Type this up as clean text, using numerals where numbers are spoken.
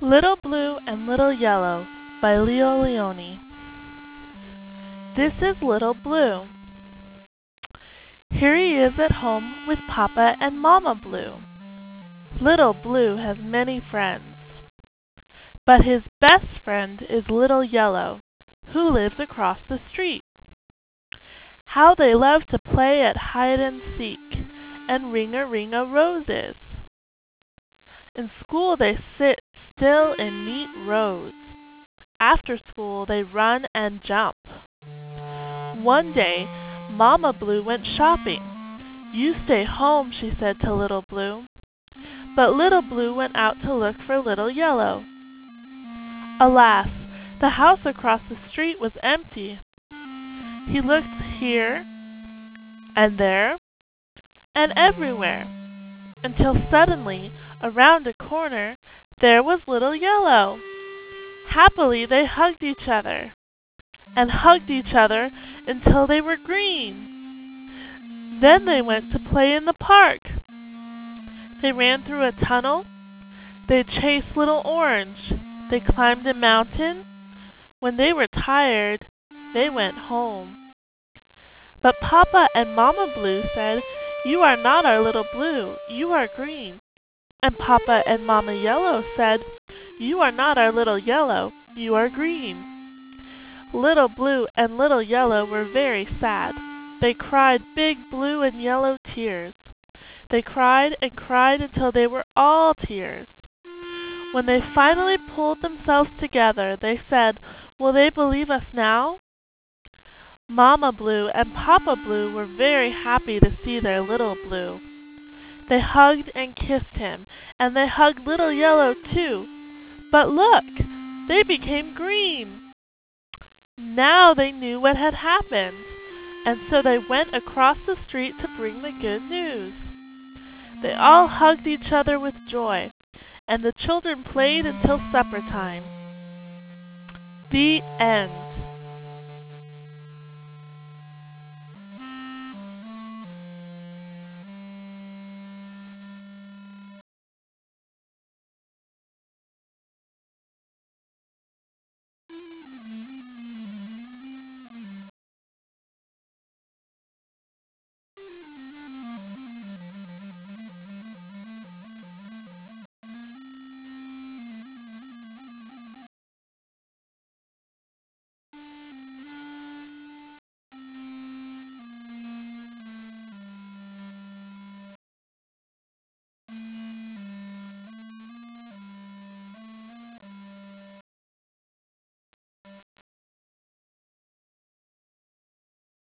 Little Blue and Little Yellow by Leo Lionni. This is Little Blue. Here he is at home with Papa and Mama Blue. Little Blue has many friends, but his best friend is Little Yellow, who lives across the street. How they love to play at hide and seek and ring-a-ring-a roses. In school they sit still in neat rows. After school they run and jump. One day, Mama Blue went shopping. "You stay home," she said to Little Blue. But Little Blue went out to look for Little Yellow. Alas, the house across the street was empty. He looked here and there and everywhere, until suddenly, around a corner, there was Little Yellow. Happily they hugged each other, and hugged each other until they were green. Then they went to play in the park. They ran through a tunnel. They chased Little Orange. They climbed a mountain. When they were tired, they went home. But Papa and Mama Blue said, "You are not our Little Blue, you are green." And Papa and Mama Yellow said, "You are not our Little Yellow, you are green." Little Blue and Little Yellow were very sad. They cried big blue and yellow tears. They cried and cried until they were all tears. When they finally pulled themselves together, they said, "Will they believe us now?" Mama Blue and Papa Blue were very happy to see their Little Blue. They hugged and kissed him, and they hugged Little Yellow too. But look! They became green! Now they knew what had happened, and so they went across the street to bring the good news. They all hugged each other with joy, and the children played until supper time. The end.